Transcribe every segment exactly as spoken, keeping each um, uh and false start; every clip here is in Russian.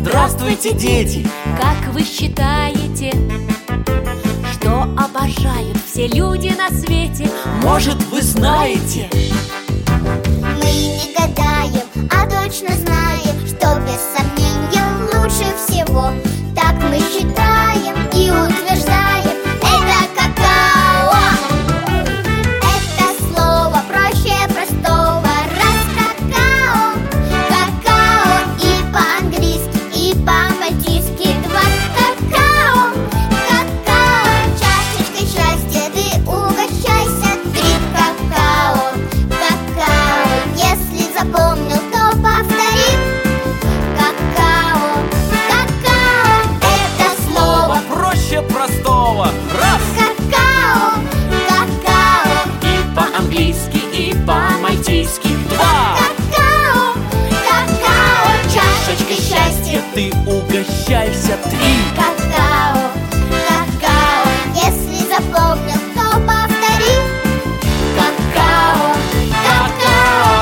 Здравствуйте, дети! Как вы считаете, что обожают все люди на свете? Может, вы знаете? Мы не гадаем, а точно знаем, что без сомнения лучше всего. Так мы считаем и утверждаем: это какао. Это слово проще простого. Раз какао, какао, и по-английски, и по-мальтийски два какао, какао. Чашечкой счастья ты угощайся. Три какао, какао. Если запомнил, то повтори. Какао, какао. Это слово Проще простого. Раз! какао, какао. И по-английски, и по-мальтийски. Два! Какао, какао. Чашечкой счастья ты угощайся. Три! Какао, какао. Если запомнил, то повтори. Какао, какао.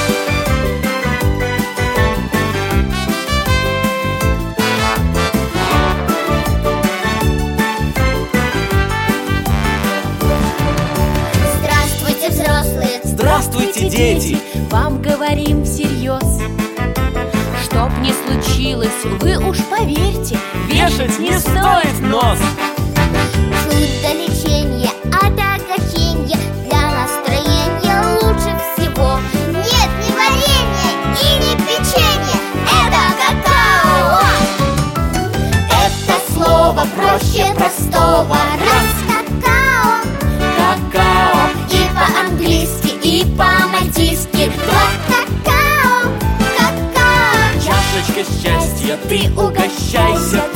Здравствуйте, взрослые. Здравствуйте, дети! Вам говорим всерьез. Чтоб не случилось, вы уж поверьте, Вешать не стоит нос! Чудо лечения от огорчения для настроения лучше всего. Нет ни варенья и ни печенья. Это какао. Это слово проще простого. Раз какао, Какао! и по-английски, и по-мальтийски. Два какао, какао. Чашечка счастья ты угощайся.